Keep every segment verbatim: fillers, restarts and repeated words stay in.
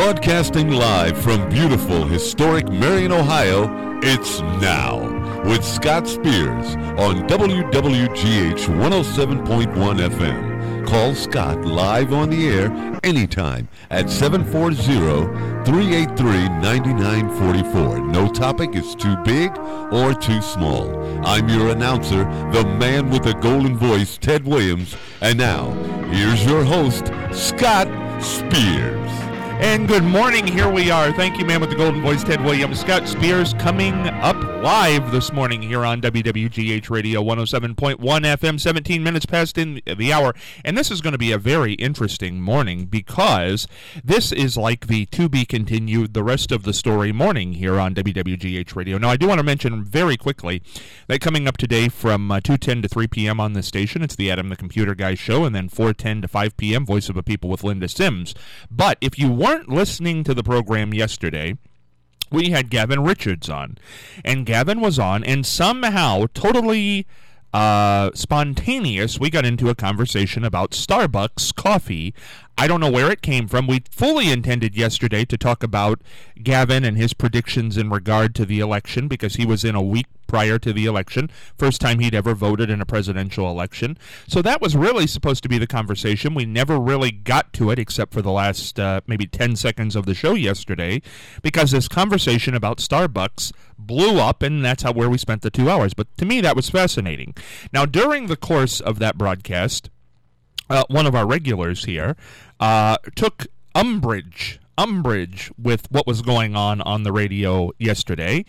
Broadcasting live from beautiful, historic Marion, Ohio, it's Now with Scott Spears on W W G H one oh seven point one F M. Call Scott live on the air anytime at seven four zero, three eight three, nine nine four four. No topic is too big or too small. I'm your announcer, the man with the golden voice, Ted Williams. And now, here's your host, Scott Spears. And good morning, here we are. Thank you, man with the golden voice, Ted Williams. Scott Spears coming up live this morning here on W W G H Radio one oh seven point one F M, seventeen minutes past in the hour. And this is going to be a very interesting morning because this is like the to be continued, the rest of the story morning here on W W G H Radio. Now, I do want to mention very quickly that coming up today from uh, two ten to three p.m. on this station, it's the Adam the Computer Guy show, and then four ten to five p.m., Voice of a People with Linda Sims. But if you weren't listening to the program yesterday, we had Gavin Richards on, and Gavin was on, and somehow, totally uh, spontaneous, we got into a conversation about Starbucks coffee. I don't know where it came from. We fully intended yesterday to talk about Gavin and his predictions in regard to the election because he was in a week prior to the election, first time he'd ever voted in a presidential election. So that was really supposed to be the conversation. We never really got to it except for the last uh, maybe ten seconds of the show yesterday because this conversation about Starbucks blew up, and that's how where we spent the two hours. But to me, that was fascinating. Now, during the course of that broadcast, Uh, one of our regulars here uh, took umbrage, umbrage with what was going on on the radio yesterday,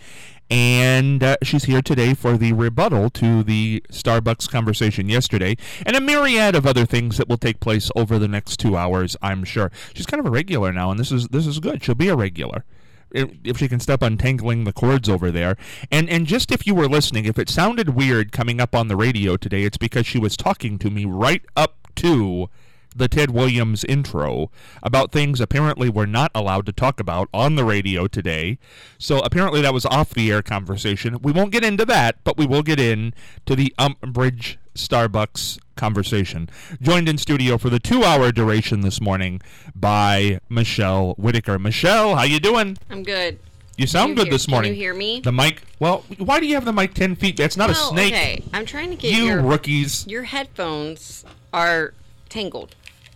and uh, she's here today for the rebuttal to the Starbucks conversation yesterday, and a myriad of other things that will take place over the next two hours, I'm sure. She's kind of a regular now, and this is this is good. She'll be a regular if she can stop untangling the cords over there. And and just if you were listening, if it sounded weird coming up on the radio today, it's because she was talking to me right up to the Ted Williams intro about things apparently we're not allowed to talk about on the radio today. So apparently that was off-the-air conversation. We won't get into that, but we will get in to the umbrage Starbucks conversation. Joined in studio for the two-hour duration this morning by Michelle Whitaker. Michelle, how you doing? I'm good. You sound you good hear, this morning. Can you hear me? The mic. Well, why do you have the mic ten feet? That's not well, a snake. Okay, I'm trying to get you your rookies. Your headphones are tangled.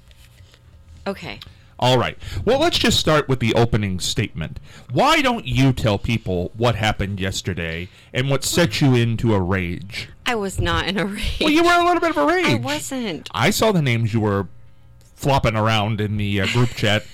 Okay. All right. Well, let's just start with the opening statement. Why don't you tell people what happened yesterday and what set you into a rage? I was not in a rage. Well, you were a little bit of a rage. I wasn't. I saw the names you were flopping around in the uh, group chat.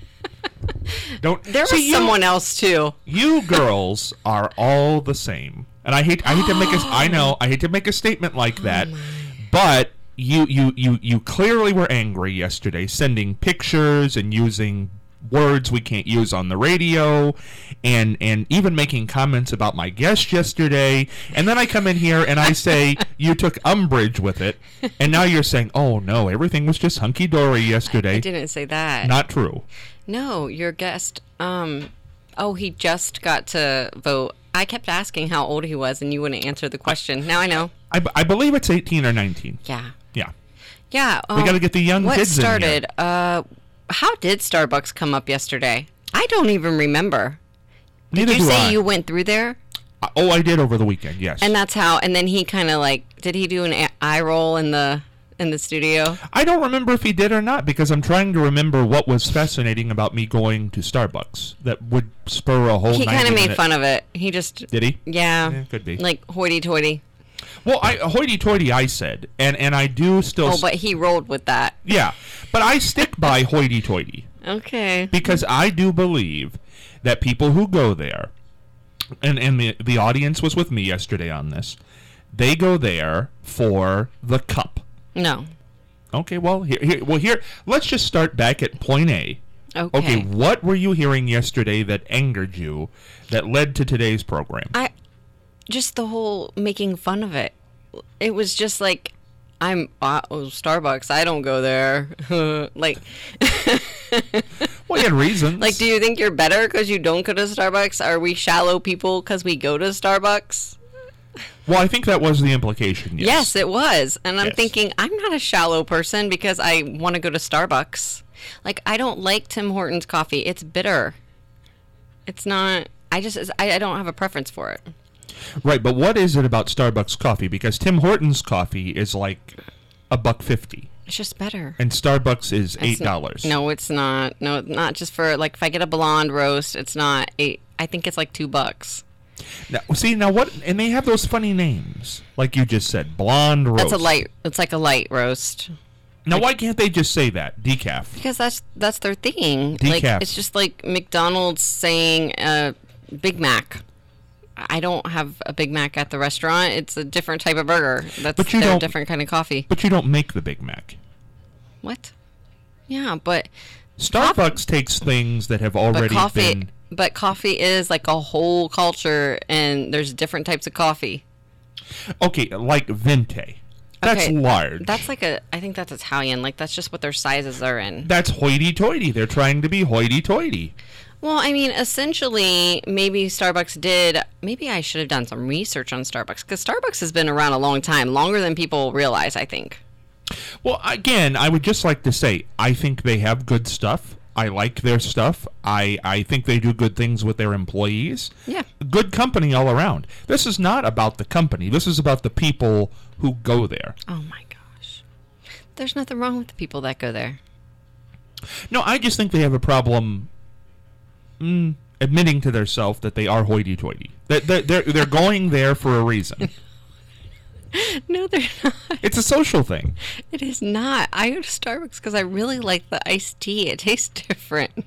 Don't There see, was you, someone else too. You girls are all the same, and I hate. I hate to make a. I know. I hate to make a statement like that, oh but you, you, you, you clearly were angry yesterday, sending pictures and using words we can't use on the radio, and and even making comments about my guest yesterday. And then I come in here and I say you took umbrage with it, and now you're saying, oh no, everything was just hunky dory yesterday. I, I didn't say that. Not true. No, your guest. Um, oh, he just got to vote. I kept asking how old he was, and you wouldn't answer the question. Now I know. I, b- I believe it's eighteen or nineteen. Yeah. Yeah. Yeah. Um, we got to get the young what kids started, in here. Uh, how did Starbucks come up yesterday? I don't even remember. Neither did you do say I. you went through there? Uh, oh, I did over the weekend. Yes. And that's how. And then he kind of like, did he do an a- eye roll in the in the studio? I don't remember if he did or not because I'm trying to remember what was fascinating about me going to Starbucks that would spur a whole. He kind of made minute... fun of it. He just did he? Yeah, yeah could be like hoity-toity. Well, I, hoity-toity, I said, and and I do still. Oh, but he rolled with that. Yeah, but I stick by hoity-toity. Okay. Because I do believe that people who go there, and and the the audience was with me yesterday on this, they go there for the cup. No. Okay, well, here, here, well, here, let's just start back at point A. Okay. Okay, what were you hearing yesterday that angered you, that led to today's program? I, just the whole making fun of it. It was just like, I'm, uh, oh, Starbucks, I don't go there. like. Well, you had reasons. Like, do you think you're better because you don't go to Starbucks? Are we shallow people because we go to Starbucks? Well, I think that was the implication, yes. Yes, it was. And I'm yes. thinking, I'm not a shallow person because I want to go to Starbucks. Like, I don't like Tim Hortons coffee. It's bitter. It's not, I just, I, I don't have a preference for it. Right, but what is it about Starbucks coffee? Because Tim Hortons coffee is like a buck fifty. It's just better. And Starbucks is eight It's n- dollars. No, it's not. No, not just for, like, if I get a blonde roast, it's not eight. I think it's like two bucks. Now, see, now what, and they have those funny names, like you just said, blonde roast. That's a light, it's like a light roast. Now, why can't they just say that? Decaf. Because that's that's their thing. Decaf. Like, it's just like McDonald's saying uh, Big Mac. I don't have a Big Mac at the restaurant. It's a different type of burger. That's But you their don't- different kind of coffee. But you don't make the Big Mac. What? Yeah, but Starbucks takes things that have but already coffee been... but coffee is like a whole culture, and there's different types of coffee. Okay, like Venti. That's Okay, large. That's like a. I think that's Italian. Like, that's just what their sizes are in. That's hoity-toity. They're trying to be hoity-toity. Well, I mean, essentially, maybe Starbucks did. Maybe I should have done some research on Starbucks, because Starbucks has been around a long time, longer than people realize, I think. Well, again, I would just like to say, I think they have good stuff. I like their stuff. I, I think they do good things with their employees. Yeah. Good company all around. This is not about the company. This is about the people who go there. Oh my gosh. There's nothing wrong with the people that go there. No, I just think they have a problem mm, admitting to themselves that they are hoity-toity. That they're, they're, they're going there for a reason. No, they're not. It's a social thing. It is not. I go to Starbucks because I really like the iced tea. It tastes different.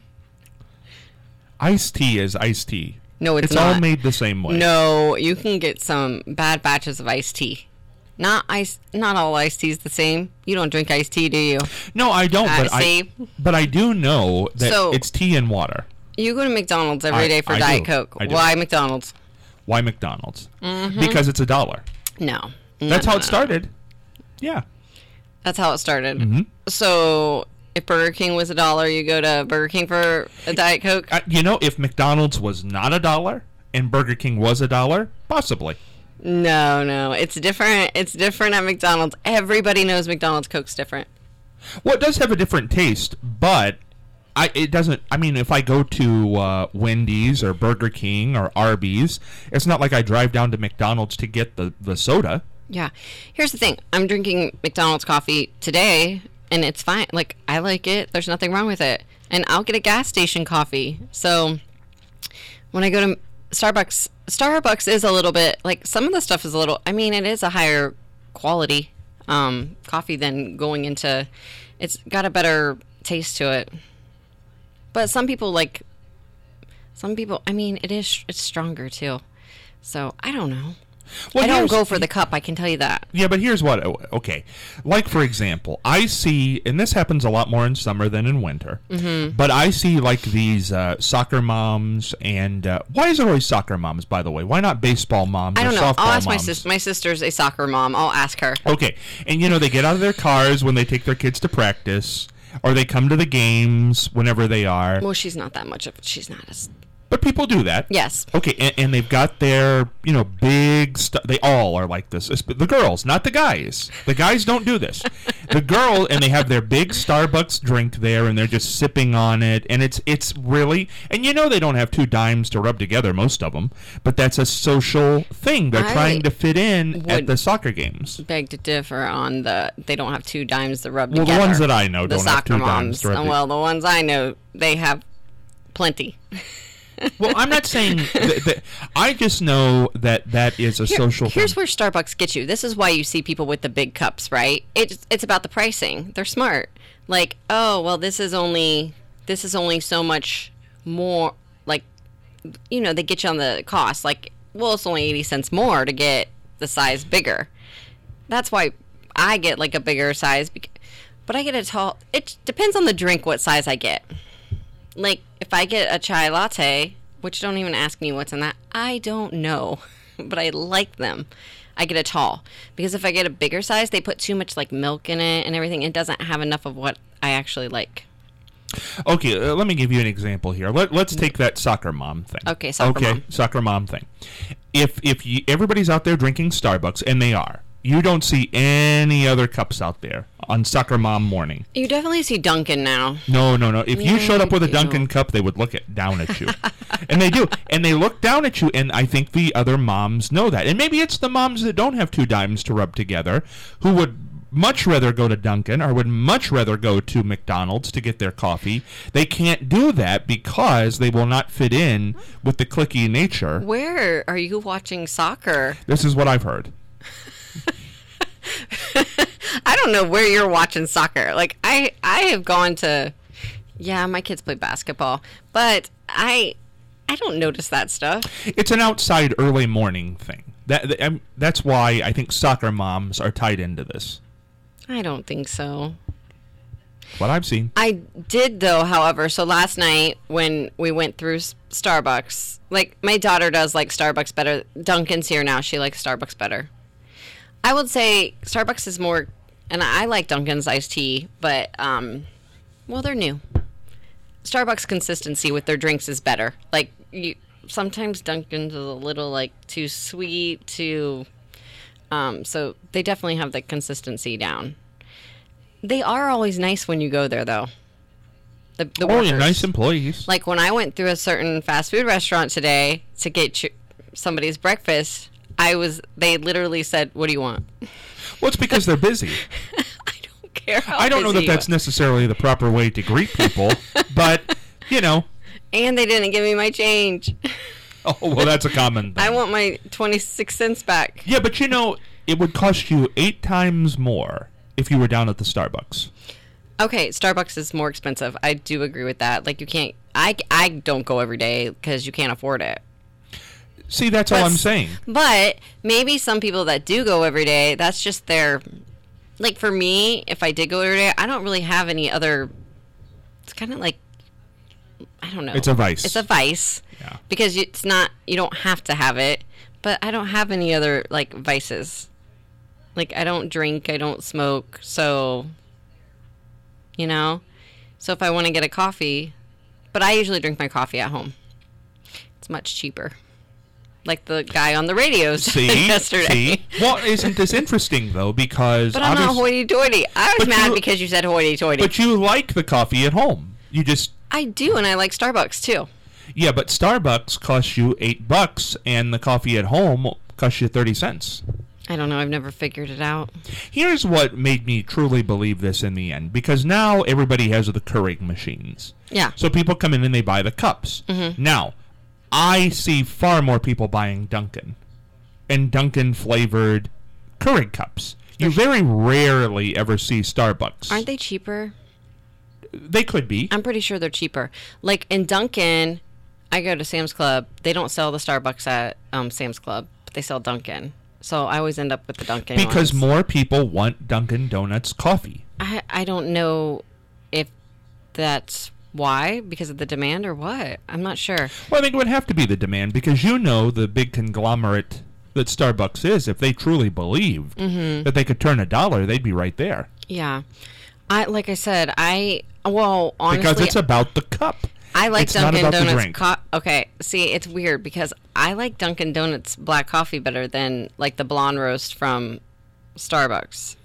Iced tea is iced tea. No, it's, It's not. all made the same way. No, you can get some bad batches of iced tea. Not ice. Not all iced tea is the same. You don't drink iced tea, do you? No, I don't. Uh, but I see? but I do know that So- it's tea and water. You go to McDonald's every I- day for I Diet do. Coke. I do. Why McDonald's? Why McDonald's? Mm-hmm. Because it's a dollar. No. No, That's no, how it no. started. Yeah. That's how it started. Mm-hmm. So if Burger King was a dollar, you go to Burger King for a Diet Coke? Uh, you know, if McDonald's was not a dollar and Burger King was a dollar, possibly. No, no. It's different. It's different at McDonald's. Everybody knows McDonald's Coke's different. Well, it does have a different taste, but I it doesn't. I mean, if I go to uh, Wendy's or Burger King or Arby's, it's not like I drive down to McDonald's to get the, the soda. Yeah. Here's the thing. I'm drinking McDonald's coffee today, and it's fine. Like, I like it. There's nothing wrong with it. And I'll get a gas station coffee. So when I go to Starbucks, Starbucks is a little bit, like, some of the stuff is a little, I mean, it is a higher quality um, coffee than going into, it's got a better taste to it. But some people, like, some people, I mean, it is, it's stronger, too. So, I don't know. Well, I don't here's- go for the cup, I can tell you that. Yeah, but here's what. Okay, like for example, I see, and this happens a lot more in summer than in winter. Mm-hmm. But I see like these uh, soccer moms, and uh, why is it always soccer moms? By the way, why not baseball moms? I or don't know. Softball I'll ask my moms? sister. My sister's a soccer mom. I'll ask her. Okay, and you know they get out of their cars when they take their kids to practice, or they come to the games whenever they are. Well, she's not that much of. She's not as. But people do that. Yes. Okay, and, and they've got their, you know, big stuff. They all are like this. It's the girls, not the guys. The guys don't do this. The girl, and they have their big Starbucks drink there, and they're just sipping on it, and it's it's really, and you know they don't have two dimes to rub together, most of them, but that's a social thing. They're I trying to fit in at would the soccer games. Beg to differ on the. They don't have two dimes to rub Well, together. the ones that I know the don't have soccer two moms. dimes to rub together. Well, the ones I know, they have plenty. Well, I'm not saying that, that. I just know that that is a Here- social Here's thing. where Starbucks gets you. This is why you see people with the big cups, right? It's it's about the pricing. They're smart. Like, oh well, this is only this is only so much more. Like, you know, they get you on the cost. Like, well, it's only eighty cents more to get the size bigger. That's why I get like a bigger size, bec- but I get a tall. It depends on the drink what size I get. Like, if I get a chai latte, which don't even ask me what's in that, I don't know, but I like them. I get a tall. Because if I get a bigger size, they put too much, like, milk in it and everything. It doesn't have enough of what I actually like. Okay, uh, let me give you an example here. Let, let's take that soccer mom thing. Okay, soccer okay, mom. soccer mom thing. If if you, everybody's out there drinking Starbucks, and they are, You don't see any other cups out there on Soccer Mom morning. You definitely see Dunkin' now. No, no, no. If Yeah, you showed up with a you Dunkin' do. cup, they would look at, down at you. And they do. And they look down at you, and I think the other moms know that. And maybe it's the moms that don't have two dimes to rub together who would much rather go to Dunkin' or would much rather go to McDonald's to get their coffee. They can't do that because they will not fit in with the cliquey nature. Where are you watching soccer? This is what I've heard. I don't know where you're watching soccer. Like I, I have gone to, yeah, my kids play basketball, but I, I don't notice that stuff. It's an outside early morning thing. That, that um, that's why I think soccer moms are tied into this. I don't think so. What I've seen. I did though, however. So last night when we went through S- Starbucks, like my daughter does like Starbucks better. Dunkin's here now. She likes Starbucks better. I would say Starbucks is more, and I like Dunkin's iced tea, but um, well, they're new. Starbucks consistency with their drinks is better. Like you, sometimes Dunkin's is a little like too sweet, too. Um, so they definitely have the consistency down. They are always nice when you go there, though. The, the Oh, workers. yeah, nice employees. Like when I went through a certain fast food restaurant today to get ch- somebody's breakfast, I was. They literally said, "What do you want?" Well, it's because they're busy. I don't care. How I don't know busy that you that's are. necessarily the proper way to greet people, but, you know. And they didn't give me my change. Oh, well, that's a common thing. I want my twenty-six cents back. Yeah, but, you know, it would cost you eight times more if you were down at the Starbucks. Okay, Starbucks is more expensive. I do agree with that. Like you can't. I I don't go every day because you can't afford it. See, that's all But I'm s- saying. But maybe some people that do go every day, that's just their. Like for me, if I did go every day, I don't really have any other. It's kind of like. I don't know. It's a vice. It's a vice. Yeah. Because you- it's not. You don't have to have it, but I don't have any other like vices. Like I don't drink, I don't smoke, so. You know, so if I want to get a coffee, but I usually drink my coffee at home. It's much cheaper. Like the guy on the radio said See? yesterday. See? Well, isn't this interesting, though? Because But I'm not obvious- hoity-toity. I was But mad you- because you said hoity-toity. But you like the coffee at home. You just... I do, and I like Starbucks too. Yeah, but Starbucks costs you eight bucks, and the coffee at home costs you thirty cents. I don't know. I've never figured it out. Here's what made me truly believe this in the end, because now everybody has the Keurig machines. Yeah. So people come in and they buy the cups. Mm-hmm. Now, I see far more people buying Dunkin' and Dunkin' flavored Keurig cups. You very rarely ever see Starbucks. Aren't they cheaper? They could be. I'm pretty sure they're cheaper. Like in Dunkin', I go to Sam's Club. They don't sell the Starbucks at um, Sam's Club, but they sell Dunkin'. So I always end up with the Dunkin' Because ones. more people want Dunkin' Donuts coffee. I I don't know if that's why, because of the demand or what. I'm not sure. Well, I think it would have to be the demand, because you know the big conglomerate that Starbucks is. If they truly believed Mm-hmm. that they could turn a dollar, they'd be right there. Yeah. I like I said, I well, honestly Because it's about the cup. I like It's not Dunkin' about the Donuts. drink. Co- okay, see, it's weird because I like Dunkin' Donuts black coffee better than like the blonde roast from Starbucks.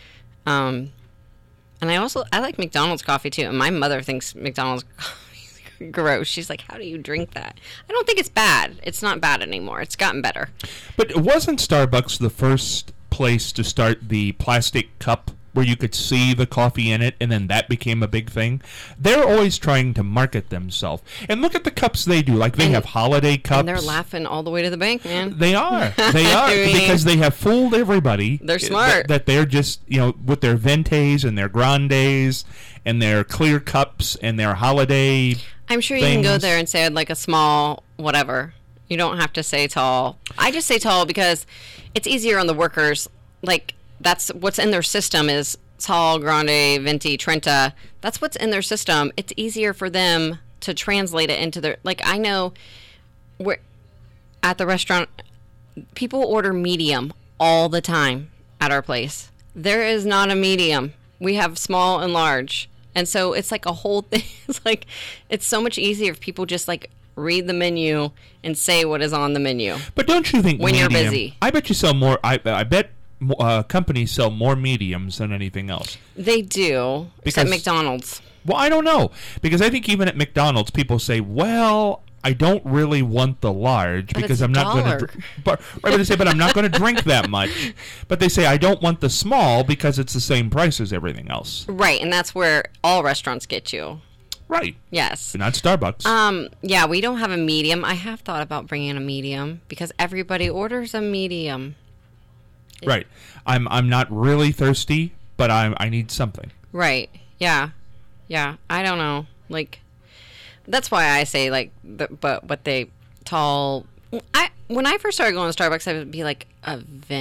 Um, and I also I like McDonald's coffee too. And my mother thinks McDonald's coffee is gross. She's like, "How do you drink that?" I don't think it's bad. It's not bad anymore. It's gotten better. But wasn't Starbucks the first place to start the plastic cup where you could see the coffee in it, and then that became a big thing? They're always trying to market themselves. And look at the cups they do. Like, they And- have holiday cups. And they're laughing all the way to the bank, man. They are. They are. I mean, because they have fooled everybody. They're that- smart. That they're just, you know, with their Ventes and their Grandes and their clear cups and their holiday. I'm sure you can go things. there and say I'd like a small whatever. You don't have to say tall. I just say tall because it's easier on the workers. Like that's what's in their system is tall, grande, venti, trenta. That's what's in their system. It's easier for them to translate it into their like I know we're at the restaurant people order medium all the time at our place. There is not a medium. We have small and large. And so it's like a whole thing. It's like it's so much easier if people just like read the menu and say what is on the menu. But don't you think When you're medium- busy. I bet you sell more. I, I bet uh, companies sell more mediums than anything else. They do. Because- Except McDonald's. Well, I don't know. Because I think even at McDonald's, people say, well, I don't really want the large But because it's a I'm not going dollar. to... But, right, but they say, but I'm not going to drink that much. But they say, I don't want the small because it's the same price as everything else. Right, and that's where all restaurants get you. Right. Yes. Not Starbucks. Um, yeah, we don't have a medium. I have thought about bringing a medium because everybody orders a medium. right. I'm I'm not really thirsty, but I'm, I need something. Right. Yeah. Yeah. I don't know. Like, that's why I say, like, the, but what they tall. I When I first started going to Starbucks, I would be like, a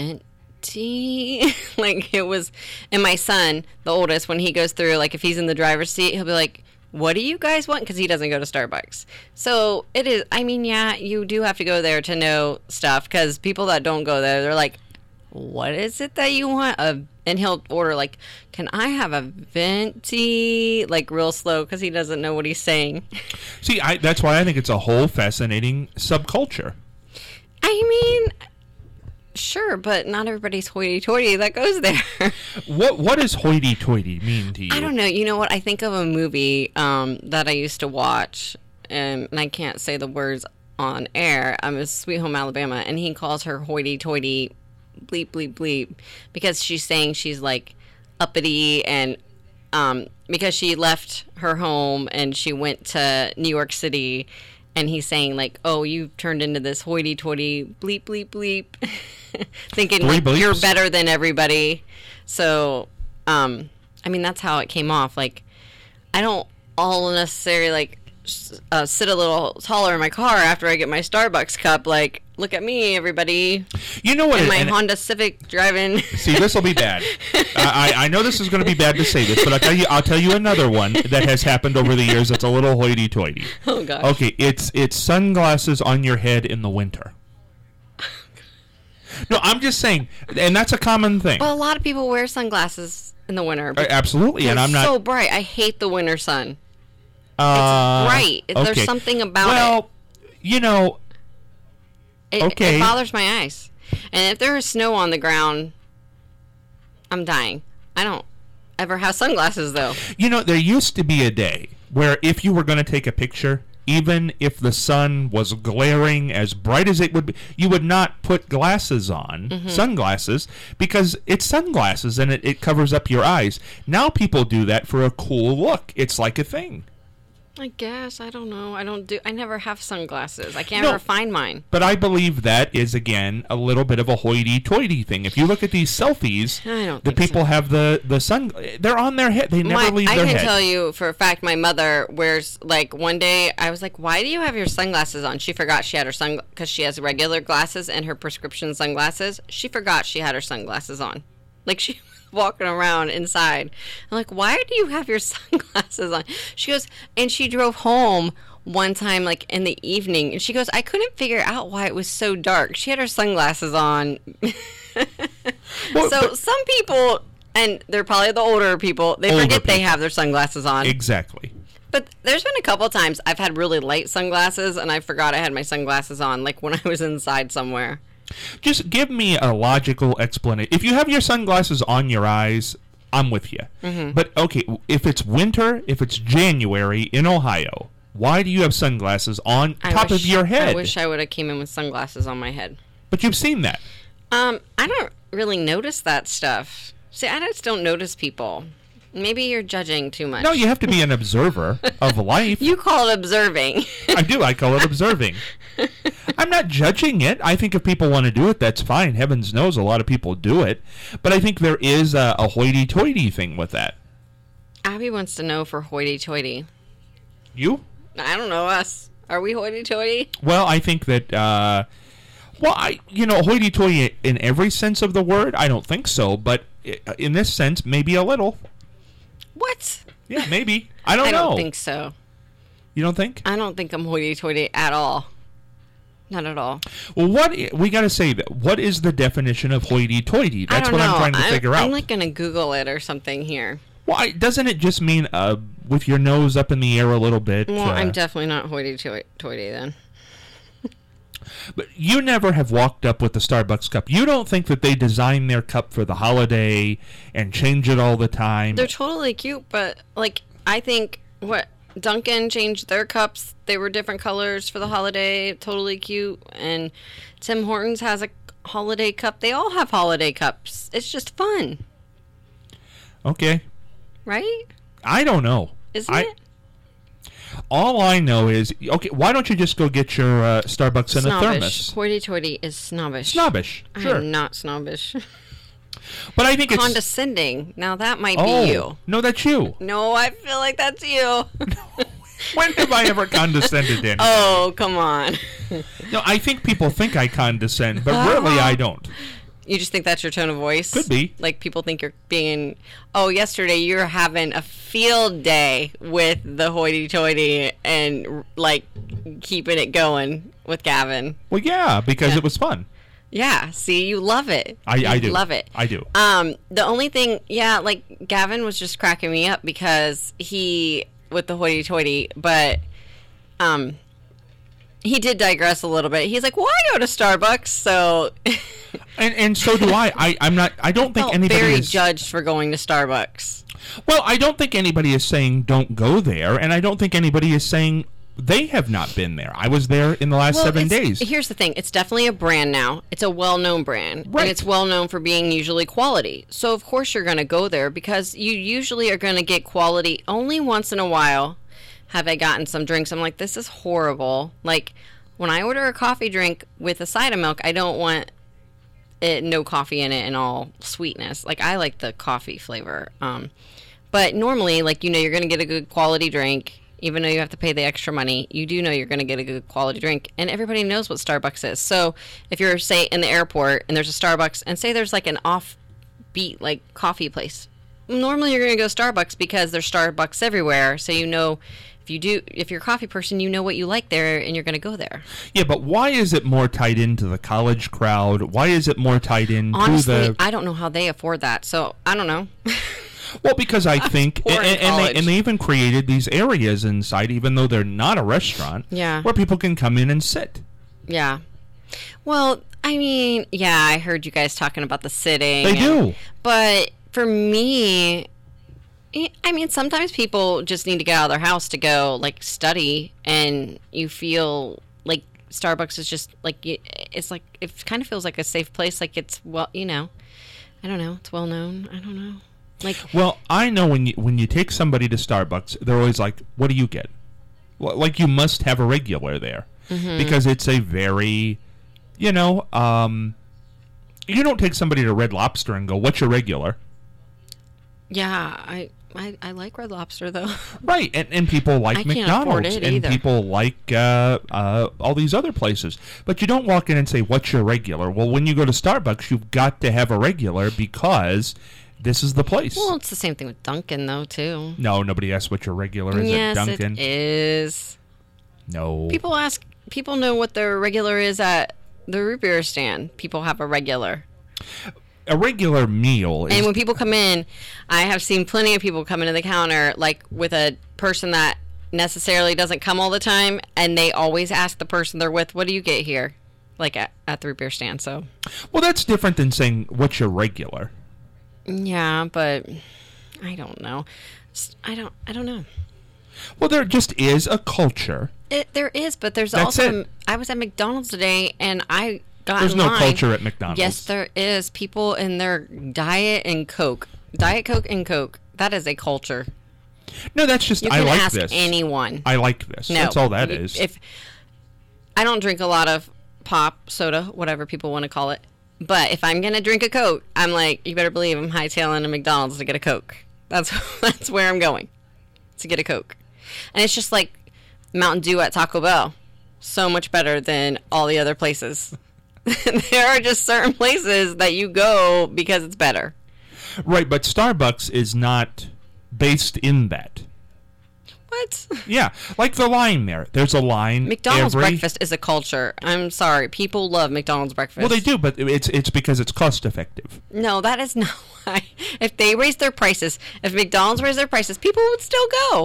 venti? Like, it was. And my son, the oldest, when he goes through, like, if he's in the driver's seat, he'll be like, what do you guys want? Because he doesn't go to Starbucks. So it is, I mean, yeah, you do have to go there to know stuff because people that don't go there, they're like, what is it that you want? Uh, and he'll order, like, can I have a venti? Like, real slow because he doesn't know what he's saying. See, I, that's why I think it's a whole fascinating subculture. I mean, sure, but not everybody's hoity-toity that goes there. What What does hoity-toity mean to you? I don't know. You know what? I think of a movie um, that I used to watch, and, and I can't say the words on air. Um, it's Sweet Home Alabama, and he calls her hoity-toity bleep, bleep, bleep, because she's saying she's, like, uppity, and um, because she left her home and she went to New York City, and he's saying, like, oh, you turned into this hoity-toity bleep, bleep, bleep, thinking Three like, you're bleeps. better than everybody. So, um, I mean, that's how it came off. Like, I don't all necessarily, like, s- uh, sit a little taller in my car after I get my Starbucks cup. Like, look at me, everybody. You know what? In my and- Honda Civic driving. See, this will be bad. I, I I know this is going to be bad to say this, but I'll tell you I'll tell you another one that has happened over the years that's a little hoity-toity. Oh, gosh. Okay, it's it's sunglasses on your head in the winter. No, I'm just saying, and that's a common thing. Well, a lot of people wear sunglasses in the winter. Uh, Absolutely, and It's I'm not. so bright. I hate the winter sun. uh, bright. There's okay. something about well, you know, It, Okay. it bothers my eyes. And if there is snow on the ground, I'm dying. I don't ever have sunglasses, though. you know, there used to be a day where if you were going to take a picture, even if the sun was glaring as bright as it would be, you would not put glasses on, Mm-hmm. sunglasses, because it's sunglasses and it, it covers up your eyes. Now people do that for a cool look. It's like a thing. I guess. I don't know. I don't do... I never have sunglasses. I can't No. ever find mine. But I believe that is, again, a little bit of a hoity-toity thing. If you look at these selfies, I don't the think people so. have the, the sun... They're on their head. They never My, leave I their can head. tell you for a fact my mother wears, like, one day I was like, why do you have your sunglasses on? She forgot she had her sun... Because she has regular glasses and her prescription sunglasses. She forgot she had her sunglasses on. Like, she... walking around inside. I'm like, why do you have your sunglasses on? She goes, and she drove home one time, like, in the evening, and she goes, I couldn't figure out why it was so dark. She had her sunglasses on. Well, so but- some people, and they're probably the older people, they Older forget they people. have their sunglasses on. Exactly. But there's been a couple times I've had really light sunglasses, and I forgot I had my sunglasses on, like when I was inside somewhere. Just give me a logical explanation. If you have your sunglasses on your eyes, I'm with you. Mm-hmm. But, okay, if it's winter, if it's January in Ohio, why do you have sunglasses on I top wish- of your head? I wish I would have came in with sunglasses on my head. But you've seen that. Um, I don't really notice that stuff. See, I just don't notice people. Maybe you're judging too much. No, you have to be an observer of life. You call it observing. I do. I call it observing. I'm not judging it. I think if people want to do it, that's fine. Heavens knows a lot of people do it. But I think there is a, a hoity-toity thing with that. Abby wants to know for hoity-toity. You? I don't know us. Are we hoity-toity? Well, I think that, uh, well, I, you know, hoity-toity in every sense of the word, I don't think so. But i- in this sense, maybe a little. What? Yeah, maybe. I don't I know. don't think so. You don't think? I don't think I'm hoity-toity at all. Not at all. Well, what i- we got to say that. What is the definition of hoity-toity? I That's don't what know. I'm trying to figure I'm out. like going to Google it or something here. Why doesn't it just mean uh, with your nose up in the air a little bit? Well, uh, I'm definitely not hoity-toity then. But you never have walked up with the Starbucks cup. You don't think that they design their cup for the holiday and change it all the time? They're totally cute, but, like, I think what Dunkin' changed their cups. They were different colors for the holiday. Totally cute. And Tim Hortons has a holiday cup. They all have holiday cups. It's just fun. Okay. Right? I don't know. Isn't I, it? All I know is, okay, why don't you just go get your uh, Starbucks in a Snobbish. thermos? Hoity-toity is snobbish. Snobbish, I sure. am not snobbish. But I think it's... Condescending. Now that might Oh, be you. no, that's you. No, I feel like that's you. When have I ever condescended to anybody? Oh, come on. No, I think people think I condescend, but really I don't. You just think that's your tone of voice? Could be. Like people think you're being, oh, yesterday you were having a field day with the hoity-toity and like keeping it going with Gavin. Well, yeah, because Yeah. it was fun. Yeah, see, you love it. I, You I do. love it. I do. Um, the only thing, yeah, like Gavin was just cracking me up because he, with the hoity-toity, but um, he did digress a little bit. He's like, well, I go to Starbucks, so... And and so do I. I I'm not. I don't think felt anybody very is judged for going to Starbucks. Well, I don't think anybody is saying don't go there, and I don't think anybody is saying they have not been there. I was there in the last Well, seven it's- days. Here's the thing. It's definitely a brand now. It's a well-known brand. Right. And it's well-known for being usually quality. So, of course, you're going to go there because you usually are going to get quality. Only once in a while have I gotten some drinks. I'm like, this is horrible. Like, when I order a coffee drink with a side of milk, I don't want it, no coffee in it and all sweetness. Like, I like the coffee flavor. Um, but normally, like, you know, you're going to get a good quality drink. Even though you have to pay the extra money, you do know you're going to get a good quality drink. And everybody knows what Starbucks is. So if you're, say, in the airport and there's a Starbucks, and say there's like an offbeat, like, coffee place, normally you're going to go Starbucks because there's Starbucks everywhere. So you know, if you do, if you're a coffee person, you know what you like there and you're going to go there. Yeah, but why is it more tied into the college crowd? Why is it more tied into Honestly, the... I don't know how they afford that. So I don't know. Well, because I think, poor and, in and, they, college. and they even created these areas inside, even though they're not a restaurant, Yeah. where people can come in and sit. Yeah. Well, I mean, yeah, I heard you guys talking about the sitting. They and- do. But for me, I mean, sometimes people just need to get out of their house to go, like, study, and you feel like Starbucks is just, like, it's like, it kind of feels like a safe place. Like, it's, well, you know, I don't know. It's well known. I don't know. Like, Well, I know when you when you take somebody to Starbucks, they're always like, "What do you get?" Well, like you must have a regular there Mm-hmm. because it's a very, you know, um, you don't take somebody to Red Lobster and go, "What's your regular?" yeah, I, I, I like Red Lobster, though. Right, and, and people like I can't afford McDonald's, it and either. people like uh, uh, all these other places. But you don't walk in and say, "What's your regular?" Well, when you go to Starbucks, you've got to have a regular because this is the place. Well, it's the same thing with Dunkin', though, too. No, nobody asks what your regular is yes, at Dunkin'. it is. No. People ask, people know what their regular is at the root beer stand. People have a regular. A regular meal is And when people come in, I have seen plenty of people come into the counter, like with a person that necessarily doesn't come all the time, and they always ask the person they're with, what do you get here? Like at, at the root beer stand, so. well, that's different than saying what's your regular. Yeah, but I don't know. S- I don't, I don't know. Well, there just is a culture. It, there is, but there's That's also, it. I was at McDonald's today, and I got There's in no line. culture at McDonald's. Yes, there is. People in their diet and Coke. Diet Coke and Coke. That is a culture. No, that's just You I can like ask this. anyone. I like this. No. That's all that You- is. If I don't drink a lot of pop, soda, whatever people want to call it, but if I'm going to drink a Coke, I'm like, you better believe I'm hightailing a McDonald's to get a Coke. That's that's where I'm going, to get a Coke. And it's just like Mountain Dew at Taco Bell. So much better than all the other places. There are just certain places that you go because it's better. Right, but Starbucks is not based in that. What? Yeah, like the line there. There's a line. McDonald's every... breakfast is a culture. I'm sorry. People love McDonald's breakfast. Well, they do, but it's it's because it's cost effective. No, that is not why. If they raised their prices, if McDonald's raised their prices, people would still go.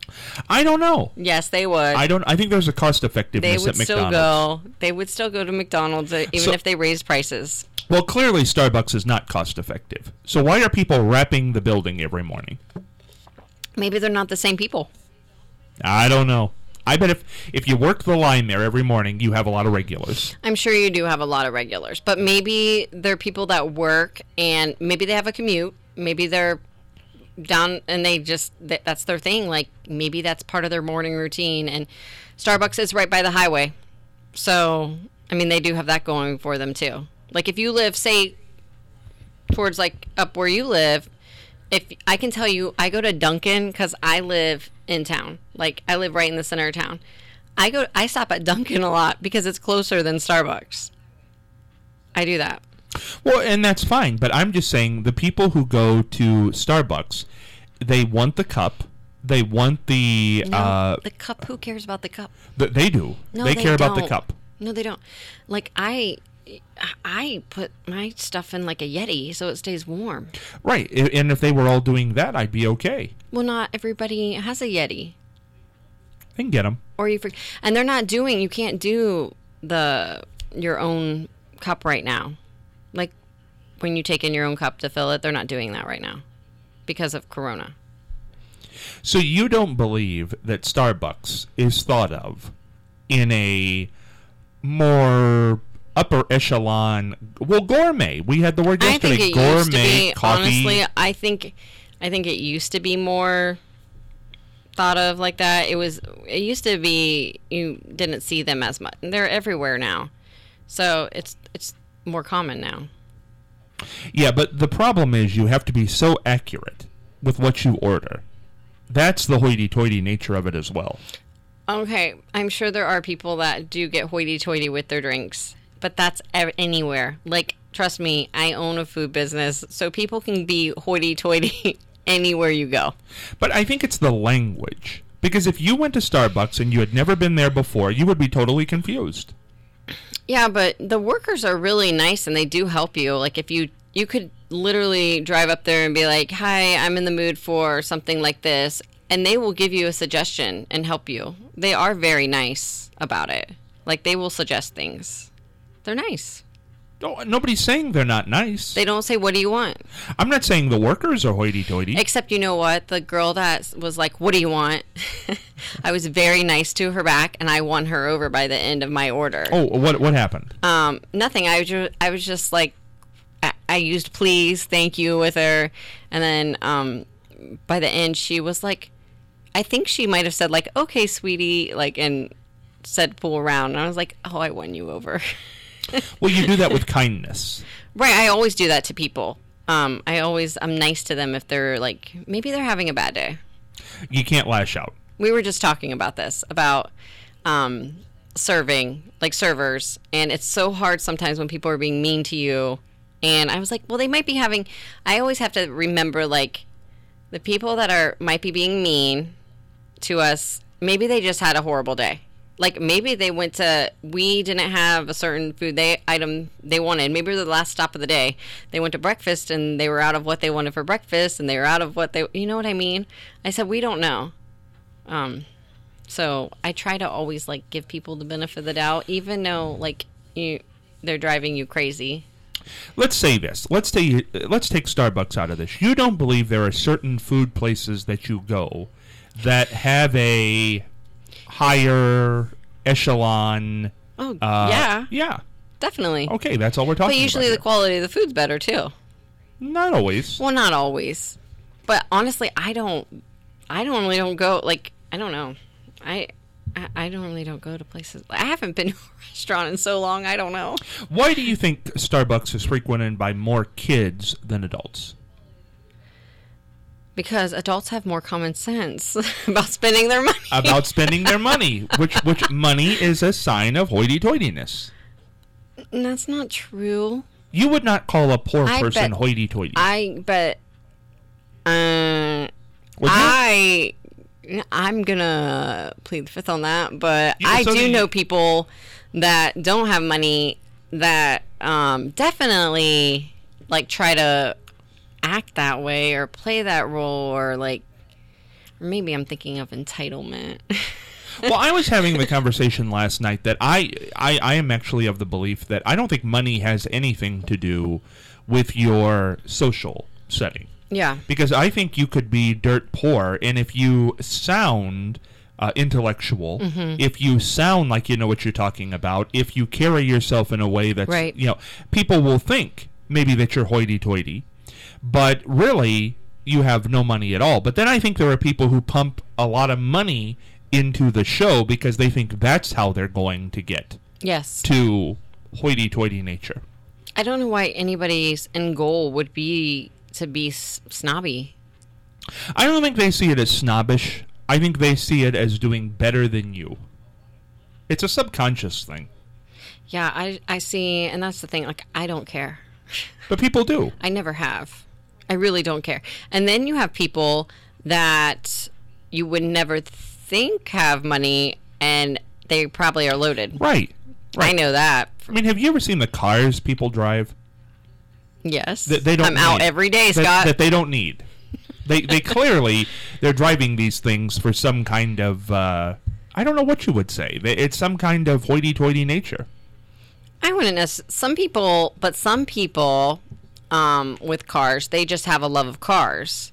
I don't know. Yes, they would. I don't. I think there's a cost They effectiveness would at still McDonald's. go. They would still go to McDonald's uh, even So- if they raised prices. Well, clearly Starbucks is not cost effective. So why are people wrapping the building every morning? Maybe they're not the same people. I don't know. I bet if if you work the line there every morning, you have a lot of regulars. I'm sure you do have a lot of regulars, but maybe they're people that work and maybe they have a commute. Maybe they're down and they just that, that's their thing. Like maybe that's part of their morning routine. And Starbucks is right by the highway, so I mean they do have that going for them too. Like if you live, say, towards like up where you live, if I can tell you, I go to Dunkin' because I live in town. Like I live right in the center of town. I go, I stop at Dunkin' a lot because it's closer than Starbucks. I do that. Well, and that's fine, but I'm just saying the people who go to Starbucks, they want the cup, they want the No, uh the cup. Who cares about the cup? th- they do. No, they, they care about the don't. cup. No, they don't. Like I, I put my stuff in like a Yeti so it stays warm. Right. I- And if they were all doing that, I'd be okay. Well, not everybody has a Yeti, I can get them. or you, for, and they're not doing. You can't do the your own cup right now. Like when you take in your own cup to fill it, they're not doing that right now because of Corona. So you don't believe that Starbucks is thought of in a more upper echelon, well, gourmet. We had the word I yesterday, think it gourmet used to be. coffee. Honestly, I think, I think it used to be more thought of like that. It was. It used to be you didn't see them as much. They're everywhere now, so it's it's more common now. Yeah, but the problem is you have to be so accurate with what you order. That's the hoity-toity nature of it as well. Okay, I'm sure there are people that do get hoity-toity with their drinks, but that's ev- anywhere. Like, trust me, I own a food business, so people can be hoity-toity anywhere you go. But I think it's the language. Because if you went to Starbucks and you had never been there before, you would be totally confused. Yeah, but the workers are really nice and they do help you. Like if you you could literally drive up there and be like, "Hi, I'm in the mood for something like this," and they will give you a suggestion and help you. They are very nice about it. Like they will suggest things. They're nice. Oh, nobody's saying they're not nice. They don't say, "What do you want?" I'm not saying the workers are hoity-toity. Except you know what? The girl that was like, "What do you want?" I was very nice to her back and I won her over by the end of my order. Oh, what what happened? Um, nothing. I was just, I was just like, I, I used please, thank you with her, and then um, by the end she was like, I think she might have said like, "Okay, sweetie," like, and said pull around. And I was like, "Oh, I won you over." Well, you do that with kindness. Right. I always do that to people. Um, I always I'm nice to them if they're like maybe they're having a bad day. You can't lash out. We were just talking about this about um, serving, like servers, and it's so hard sometimes when people are being mean to you. And I was like, well, they might be having. I always have to remember like the people that are might be being mean to us. Maybe they just had a horrible day. Like maybe they went to. We didn't have a certain food they item they wanted. Maybe the last stop of the day they went to breakfast and they were out of what they wanted for breakfast, and they were out of what they. You know what I mean? I said we don't know. Um, so I try to always like give people the benefit of the doubt, even though like you, they're driving you crazy. Let's say this. Let's take let's take Starbucks out of this. You don't believe there are certain food places that you go that have a higher echelon. Oh Uh, yeah, Yeah. definitely. Okay, that's all we're talking But usually about. the quality of the food's better too. Not always. Well, not always, but honestly, I don't. I don't really don't go like I don't know. I. I I don't really don't go to places. I haven't been to a restaurant in so long. I don't know. Why do you think Starbucks is frequented by more kids than adults? Because adults have more common sense about spending their money. About spending their money, which which money is a sign of hoity-toityness. And that's not true. You would not call a poor I person bet- hoity-toity. I bet. Uh, Would you? I. I'm gonna plead the fifth on that, but Yeah, I so do the- know people that don't have money that um, definitely like try to act that way or play that role or like Or maybe I'm thinking of entitlement. Well, I was having the conversation last night that I, I I am actually of the belief that I don't think money has anything to do with your social setting. Yeah. Because I think you could be dirt poor, and if you sound uh, intellectual, Mm-hmm. if you sound like you know what you're talking about, if you carry yourself in a way that's, Right. you know, people will think maybe that you're hoity-toity, but really you have no money at all. But then I think there are people who pump a lot of money into the show because they think that's how they're going to get Yes. to hoity-toity nature. I don't know why anybody's end goal would be to be s- snobby. I don't think they see it as snobbish. I think they see it as doing better than you. It's a subconscious thing. Yeah, I, I see, and that's the thing. Like, I don't care. But people do. I never have. I really don't care. And then you have people that you would never think have money, and they probably are loaded. Right. Right. I know that. I mean, have you ever seen the cars people drive? Yes. That they don't I'm out need. every day, that, Scott. That they don't need. They they clearly, they're driving these things for some kind of, uh, I don't know what you would say. They- It's some kind of hoity-toity nature. I wouldn't necessarily. Some people, but some people um, with cars, they just have a love of cars.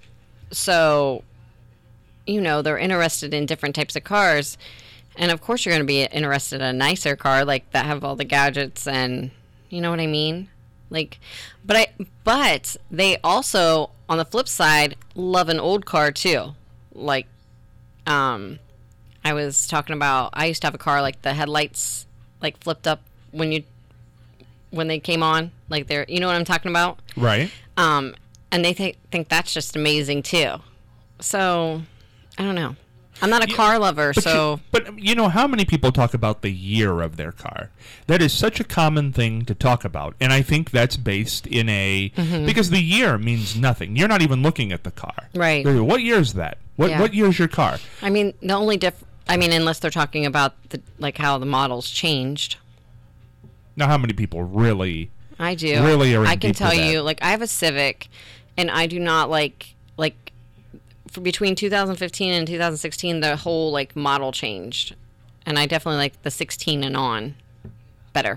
So, you know, they're interested in different types of cars. And of course, you're going to be interested in a nicer car, like that have all the gadgets and, you know what I mean? Like, but I, but they also, on the flip side, love an old car too. Like, um, I was talking about, I used to have a car like the headlights, like flipped up when you, when they came on, like they're, you know what I'm talking about? Right. Um, and they think think that's just amazing too. So, I don't know. I'm not a Yeah, car lover, But so you, but you know how many people talk about the year of their car? That is such a common thing to talk about, and I think that's based in a Mm-hmm. because the year means nothing. You're not even looking at the car. Right. They're, What year is that? What Yeah. what year is your car? I mean, the only diff. I mean, unless they're talking about the like how the models changed. Now, how many people really? I do. Really are in I can deep tell with you, that. like I have a Civic, and I do not like like for between two thousand fifteen and two thousand sixteen, the whole like model changed, and I definitely like the sixteen and on better.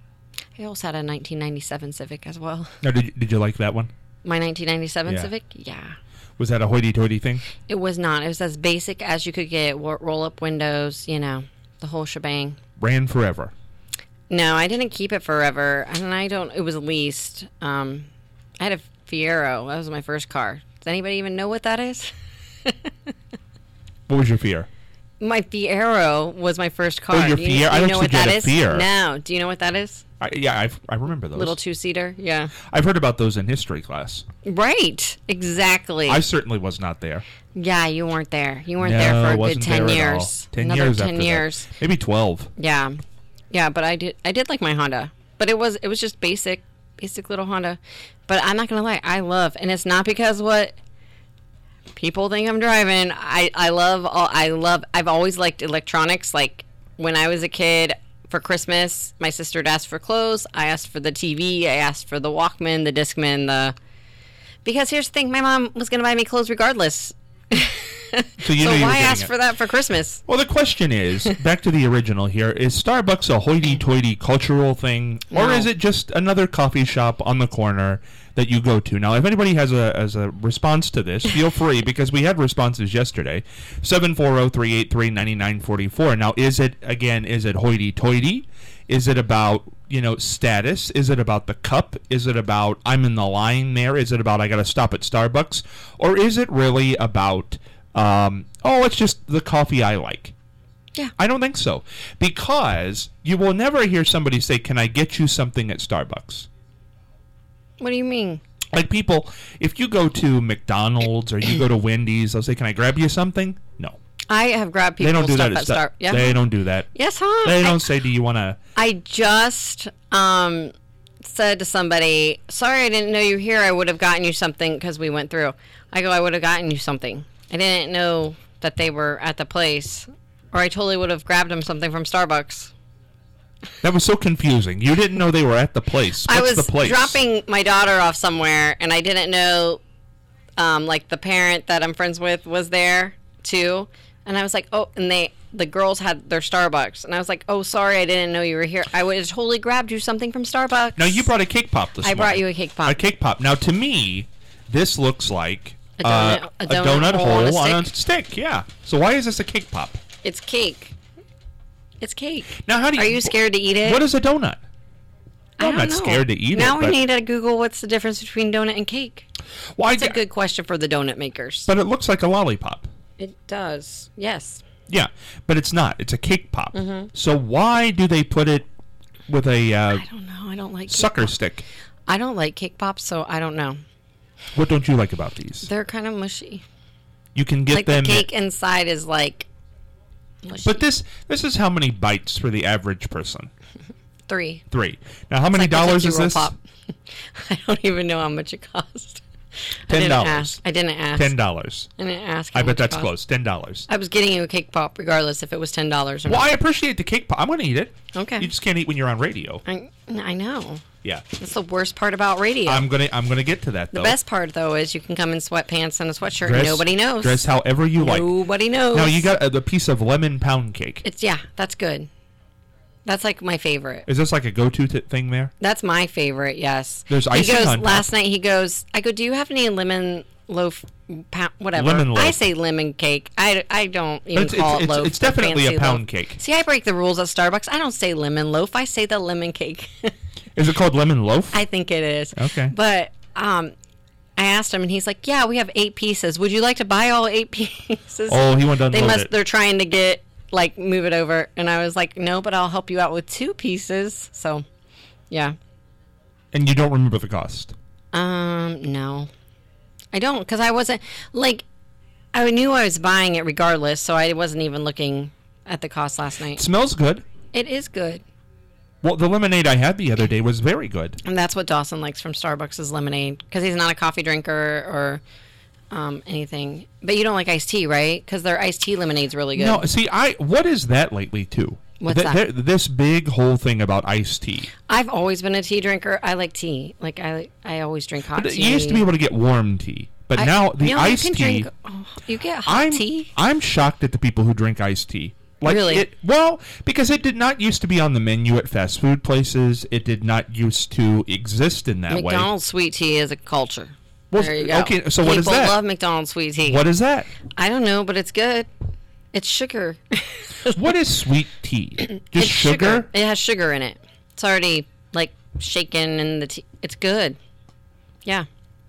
I also had a nineteen ninety-seven Civic as well. Now, did you, did you like that one? My nineteen ninety-seven Yeah. Civic, yeah. Was that a hoity-toity thing? It was not. It was as basic as you could get. Wo- Roll up windows, you know, the whole shebang. Ran forever. No, I didn't keep it forever, and I don't. It was leased. Um, I had a Fiero. That was my first car. Does anybody even know what that is? What was your fear? My Fiero was my first car. Oh, your Do you, Fiero? do I you thought know you what said you that had a is? Fiero. No. Do you know what that is? I, yeah, I've, I remember those. Little two-seater. Yeah. I've heard about those in history class. Right. Exactly. I certainly was not there. yeah, you weren't there. You weren't No, there for I a good wasn't ten there at all. years. Ten Another years ten after that. years. Maybe twelve. Yeah, yeah, but I did. I did like my Honda, but it was it was just basic, basic little Honda. But I'm not gonna lie, I love, and it's not because what people think I'm driving. I I love all. I love. I've always liked electronics. Like when I was a kid, for Christmas, my sister would ask for clothes. I asked for the T V. I asked for the Walkman, the Discman, the. Because here's the thing, my mom was gonna buy me clothes regardless. So you so knew you were why getting ask it. for that for Christmas? Well, the question is, back to the original here, is Starbucks a hoity-toity cultural thing, or No. is it just another coffee shop on the corner that you go to? Now, if anybody has a as a response to this, feel free, because we had responses yesterday, seven four zero, three eight three, nine nine four four. Now, is it, again, is it hoity-toity? Is it about, you know, status? Is it about the cup? Is it about I'm in the line there? Is it about I got to stop at Starbucks? Or is it really about, um, oh, it's just the coffee I like? Yeah. I don't think so. Because you will never hear somebody say, can I get you something at Starbucks? What do you mean? Like people, if you go to McDonald's or you go to Wendy's, they'll say, can I grab you something? No. I have grabbed people They don't do stuff that at at Star- Star. Yeah. They don't do that. Yes, huh? They I- don't say, do you want to... I just um, said to somebody, sorry, I didn't know you were here. I would have gotten you something because we went through. I go, I would have gotten you something. I didn't know that they were at the place, or I totally would have grabbed them something from Starbucks. That was so confusing. You didn't know they were at the place. What's I was the place? dropping my daughter off somewhere, and I didn't know, um, like, the parent that I'm friends with was there. too. And I was like, oh, and they, the girls had their Starbucks. And I was like, oh, sorry, I didn't know you were here. I would have totally grabbed you something from Starbucks. Now, you brought a cake pop this I morning. brought you a cake pop. A cake pop. Now, to me, this looks like A donut- uh, a a donut donut hole hole on a on a stick. Yeah. So why is this a cake pop? It's cake. It's cake. Now, how do you? Are you scared to eat it? What is a donut? I I'm don't not know. scared to eat now it. we but, need to Google what's the difference between donut and cake. well, I That's a g- good question for the donut makers. But it looks like a lollipop. It does. Yes. Yeah, but it's not. It's a cake pop. Mm-hmm. So why do they put it with a uh, I don't know. I don't like cake sucker pops. stick? I don't like cake pops, so I don't know. What don't you like about these? They're kind of mushy. You can get Like them. the cake inside is like mushy. But this this is how many bites for the average person? Three. Three. Now, how many Like the dollars Tootsie is Roll this? Pop. I don't even know how much it cost. I Ten didn't dollars. ask. I didn't ask. Ten dollars. I didn't ask. I how bet much it that's cost. close. Ten dollars. I was getting you a cake pop regardless if it was ten dollars or Well, not. I appreciate the cake pop. I'm going to eat it. Okay. You just can't eat when you're on radio. I, I know. Yeah. That's the worst part about radio. I'm gonna I'm gonna get to that the though. best part though is you can come in sweatpants and a sweatshirt Dress- and nobody knows. Dress however you like. Nobody knows. Now you got uh, the piece of lemon pound cake. It's yeah, that's good. That's like my favorite. Is this like a go-to t- thing there? That's my favorite. Yes. There's he icing goes, on top. Last night he goes. I go. Do you have any lemon loaf? Pound, whatever. Lemon loaf. I say lemon cake. I, I don't even It's, call it's, it it's, loaf. it's the definitely fancy a pound loaf. cake. See, I break the rules at Starbucks. I don't say lemon loaf. I say the lemon cake. Is it called lemon loaf? I think it is. Okay. But um, I asked him, and he's like, "Yeah, we have eight pieces. Would you like to buy all eight pieces?" Oh, he wanted to They unload must. it. They're trying to get like move it over, and I was like, "No, but I'll help you out with two pieces." So, yeah. And you don't remember the cost? Um, no, I don't, because I wasn't like I knew I was buying it regardless, so I wasn't even looking at the cost last It night. smells good. It is good, Well, the lemonade I had the other day was very good. and that's what Dawson likes from Starbucks is lemonade, because he's not a coffee drinker or um anything. But you don't like iced tea, right? Because their iced tea lemonade's really good. No, see, I what is that lately too? What's that? there- This big whole thing about iced tea. I've always been a tea drinker. I like tea. Like I, I always drink hot But tea. you used to be able to get warm tea, but I- now the you know, iced you can tea. Drink, oh, you get hot I'm tea. I'm shocked at the people who drink iced tea. Like Really? It, well, because it did not used to be on the menu at fast food places. It did not used to exist in that way. McDonald's sweet tea is a culture. Well, there you go. okay, so what is People that? love McDonald's sweet tea. What is that? I don't know, but it's good. It's sugar. What is sweet tea? Just It's sugar? It has sugar in it. It's already like shaken in the tea. It's good. Yeah.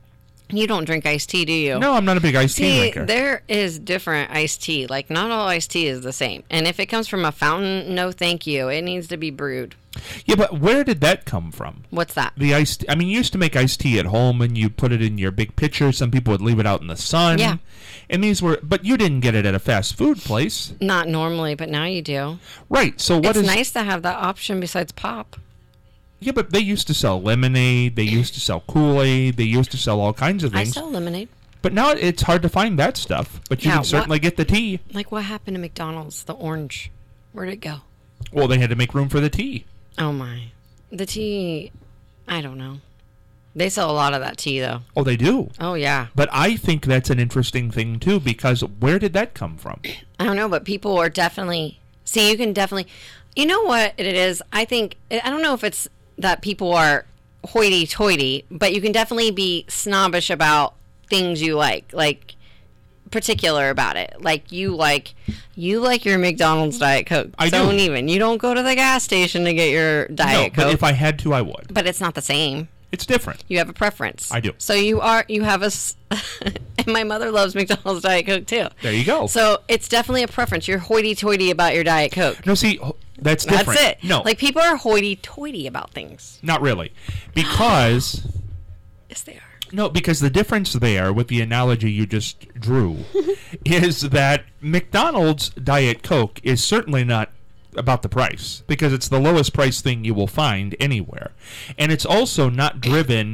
You don't drink iced tea, do you? No, I'm not a big iced tea See, drinker. there is different iced tea. Like, not all iced tea is the same. And if it comes from a fountain, no thank you. It needs to be brewed. Yeah, but where did that come from? What's that? The iced. I mean, you used to make iced tea at home, and you put it in your big pitcher. Some people would leave it out in the sun. Yeah. And these were, but you didn't get it at a fast food place, Not normally, but now you do. right? So what it's is? nice to have that option besides pop. Yeah, but they used to sell lemonade. They used to sell Kool-Aid. They used to sell all kinds of I things. sell lemonade. But now it's hard to find that stuff. But you Yeah, can certainly get the tea. Like, what happened to McDonald's? The orange. Where'd it go? Well, they had to make room for the tea. Oh, my. The tea, I don't know. They sell a lot of that tea, though. Oh, they do. Oh, yeah. But I think that's an interesting thing too, because where did that come from? I don't know, but people are definitely... See, you can definitely... You know what it is? I think... I don't know if it's that people are hoity-toity, but you can definitely be snobbish about things you like. Like, particular about it. Like, you like... You like your McDonald's Diet Coke. I do. Don't even. You don't go to the gas station to get your Diet no, Coke. but if I had to, I would. But it's not the same. It's different. You have a preference. I do. So you are you have a s- and my mother loves McDonald's Diet Coke too. There you go. So it's definitely a preference. You're hoity-toity about your Diet Coke. No, see, ho- that's different. That's it. No, Like, people are hoity-toity about things. not really, because Yes, they are. no, because the difference there with the analogy you just drew is that McDonald's Diet Coke is certainly not about the price, because it's the lowest price thing you will find anywhere, and it's also not driven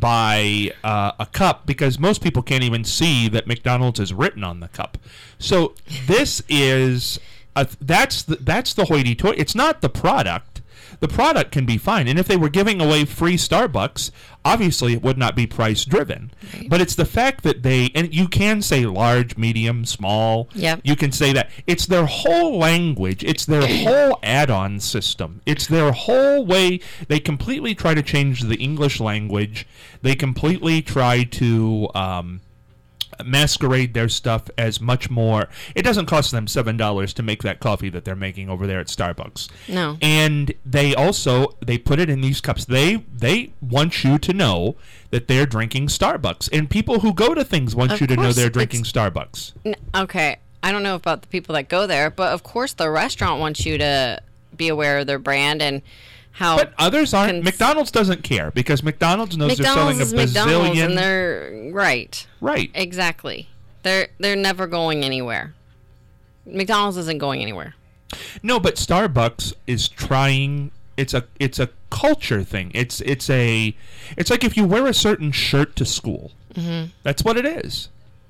by uh, a cup, because most people can't even see that McDonald's is written on the cup. So this is a, that's the, that's the hoity-toity. It's not the product. The product can be fine. And if they were giving away free Starbucks, obviously it would not be price driven. Right. But it's the fact that they, and you can say large, medium, small. Yep. You can say that. It's their whole language. It's their whole add-on system. It's their whole way. They completely try to change the English language. They completely try to um, masquerade their stuff as much more. It doesn't cost them seven dollars to make that coffee that they're making over there at Starbucks. No. And they also, they put it in these cups. They they want you to know that they're drinking Starbucks. And people who go to things want Of you to know course, they're drinking it's- Starbucks. N- Okay, I don't know about the people that go there, but of course the restaurant wants you to be aware of their brand and how. But others aren't. Cons- McDonald's doesn't care because McDonald's knows McDonald's they're is selling a McDonald's, bazillion. and they're right, Right. exactly. They're they're never going anywhere. McDonald's isn't going anywhere. No, but Starbucks is trying. It's a it's a culture thing. It's it's a it's like if you wear a certain shirt to school. Mm-hmm. That's what it is.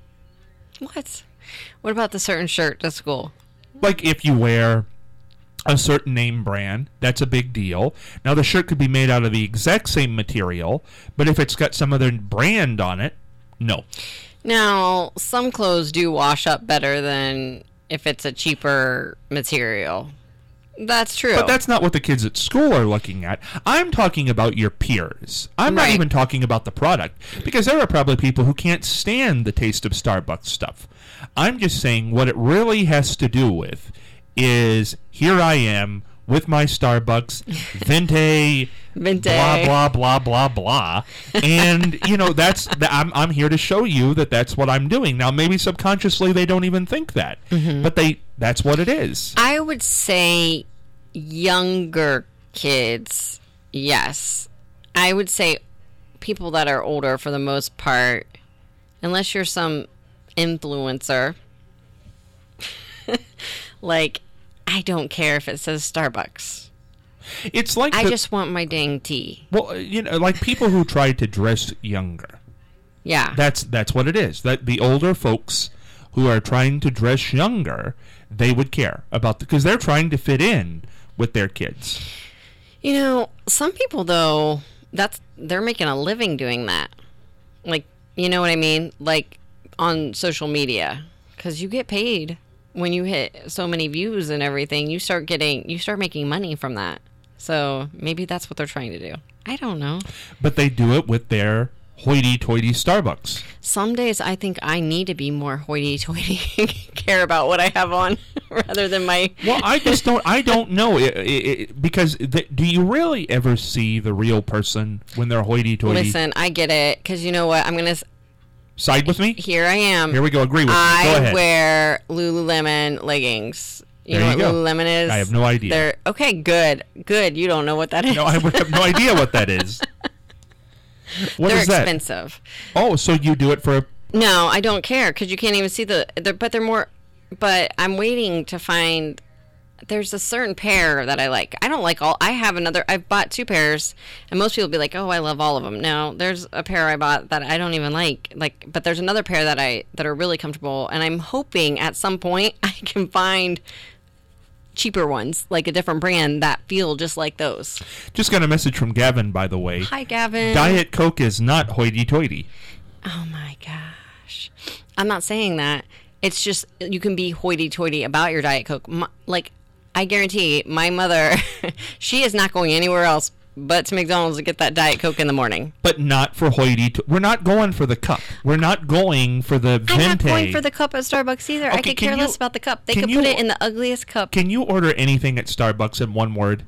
What? What about the certain shirt to school? Like if you wear a certain name brand, that's a big deal. Now the shirt could be made out of the exact same material, but if it's got some other brand on it, no. Now, some clothes do wash up better than if it's a cheaper material. That's true. But that's not what the kids at school are looking at. I'm talking about your peers. I'm not Right. even talking about the product, because there are probably people who can't stand the taste of Starbucks stuff. I'm just saying what it really has to do with is here I am with my Starbucks Venti, Venti. blah blah blah blah blah, and you know that's the, I'm I'm here to show you that that's what I'm doing. Now maybe subconsciously they don't even think that, Mm-hmm. but they that's what it is. I would say younger kids, yes. I would say people that are older for the most part, unless you're some influencer. Like, I don't care if it says Starbucks. It's like I the- just want my dang tea. well, you know, like people who try to dress younger. Yeah. That's that's what it is. That the older folks who are trying to dress younger, they would care about because they're trying to fit in with their kids. You know, some people though, that's they're making a living doing that. Like, you know what I mean? Like on social media, cuz you get paid when you hit so many views and everything. You start getting you start making money from that. So, maybe that's what they're trying to do. I don't know. But they do it with their hoity-toity Starbucks. Some days I think I need to be more hoity-toity, care about what I have on rather than my. Well, I just don't. I don't know it, it, it, because th- do you really ever see the real person when they're hoity-toity? Listen, I get it because you know what? I'm gonna. Side with me. Here I am. Here we go. Agree with me. Go I ahead. wear Lululemon leggings. You There know you what go. Lululemon is? I have no idea. They're okay. Good. Good. You don't know what that is. No, I would have no idea what that is. What They're is that? expensive. Oh, so you do it for a No, I don't care because you can't even see the. They're, but they're more. But I'm waiting to find. There's a certain pair that I like. I don't like all. I have another. I've bought two pairs, and most people be like, "Oh, I love all of them." No, there's a pair I bought that I don't even like. Like, but there's another pair that I that are really comfortable, and I'm hoping at some point I can find cheaper ones, like a different brand that feel just like those. Just got a message from Gavin, by the way. Hi, Gavin. Diet Coke is not hoity-toity. Oh my gosh. I'm not saying that. It's just you can be hoity-toity about your Diet Coke. My, like, I guarantee my mother, she is not going anywhere else but to McDonald's to get that Diet Coke in the morning. But not for hoity. We're not going for the cup. We're not going for the Venti. I'm not going for the cup at Starbucks either. I Okay, could can care you- less about the cup. They can could you- put it in the ugliest cup. Can you order anything at Starbucks in one word?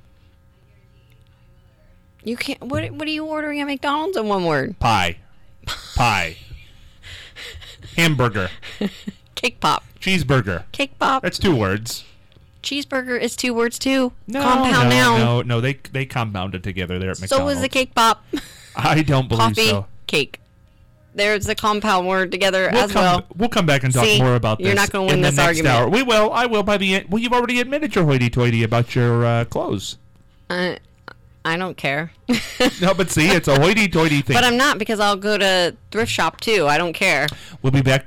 You can't. What, what are you ordering at McDonald's in one word? Pie. Pie. Hamburger. Cake pop. Cheeseburger. Cake pop. That's two words. Cheeseburger is two words too. No, Compound no, noun. no, no. They they compounded together there at So McDonald's. is the cake pop. I don't believe Coffee, so. cake. There's the compound word together We'll as come, well. we'll come back and talk See, more about this. you're not gonna win in the this next argument. hour. We will. I will by the end. Well, you've already admitted you're hoity-toity about your uh, clothes. Uh, I don't care. No, but see, it's a hoity-toity thing. But I'm not because I'll go to thrift shop too. I don't care. We'll be back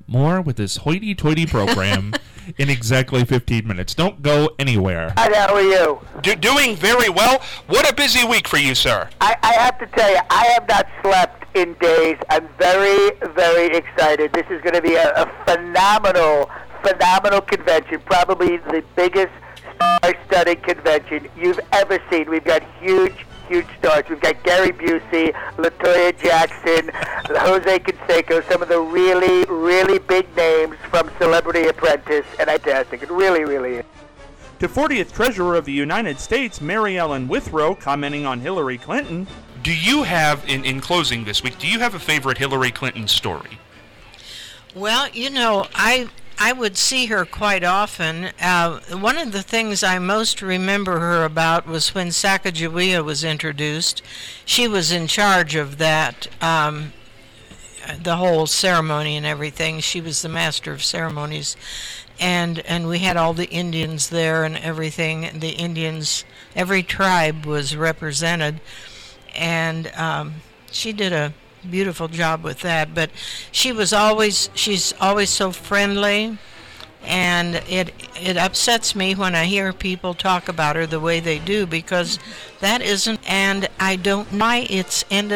more with this hoity-toity program in exactly fifteen minutes. Don't go anywhere. Hi, how are you? Do- doing very well. What a busy week for you, sir. I, I have to tell you, I have not slept in days. I'm very, very excited. This is going to be a, a phenomenal, phenomenal convention, probably the biggest star-studded convention you've ever seen. We've got huge, huge stars. We've got Gary Busey, LaToya Jackson, Jose Canseco, some of the really, really big names from Celebrity Apprentice, and fantastic. It really, really is. To fortieth Treasurer of the United States, Mary Ellen Withrow, commenting on Hillary Clinton. Do you have, in, in closing this week, do you have a favorite Hillary Clinton story? Well, you know, I I would see her quite often. Uh, one of the things I most remember her about was when Sacagawea was introduced. She was in charge of that, um, the whole ceremony and everything. She was the master of ceremonies. And and we had all the Indians there and everything. The Indians, every tribe was represented. And um, she did a beautiful job with that, but she was always she's always so friendly, and it it upsets me when I hear people talk about her the way they do, because that isn't, and I don't know why it's ended